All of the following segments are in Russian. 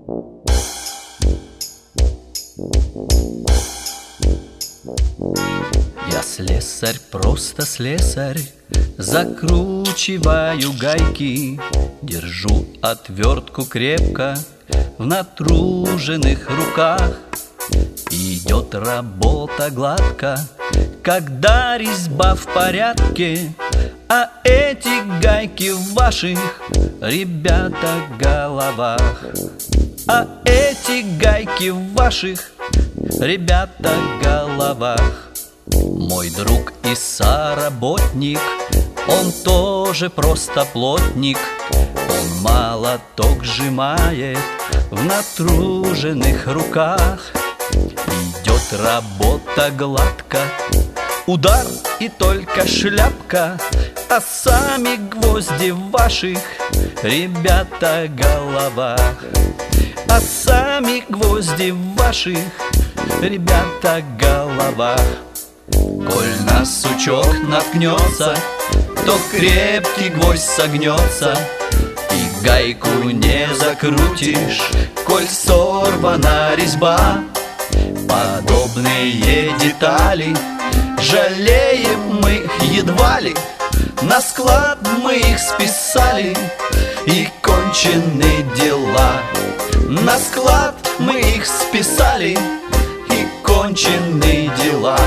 Я слесарь, просто слесарь, закручиваю гайки, держу отвертку крепко в натруженных руках. Идет работа гладко, когда резьба в порядке, а эти гайки в ваших, ребята, головах. А эти гайки в ваших, ребята, головах. Мой друг и соработник, он тоже просто плотник. Он молоток сжимает в натруженных руках. Идет работа гладко, удар и только шляпка, а сами гвозди в ваших, ребята, головах. А сами гвозди в ваших, ребята, головах. Коль на сучок наткнется, то крепкий гвоздь согнется, и гайку не закрутишь, коль сорвана резьба. Подобные детали жалеем мы их едва ли, на склад мы их списали, и кончены дела. На склад мы их списали, и кончены дела.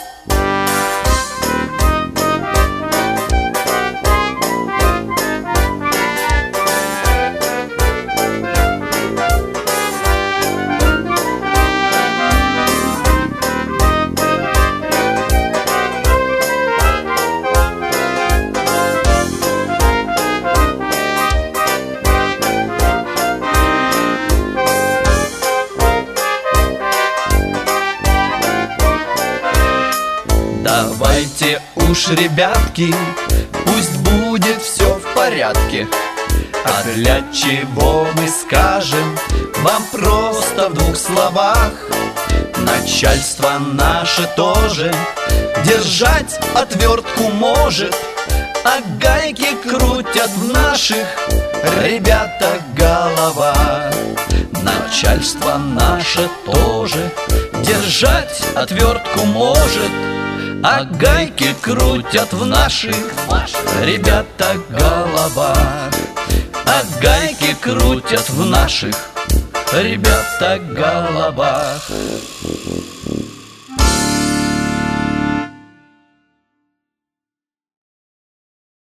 Давайте уж, ребятки, пусть будет все в порядке. А для чего мы скажем вам просто в двух словах? Начальство наше тоже держать отвертку может, а гайки крутят в наших, ребята, головах. Начальство наше тоже держать отвертку может, а гайки крутят в наших, ребята, головах. А гайки крутят в наших, ребята, головах.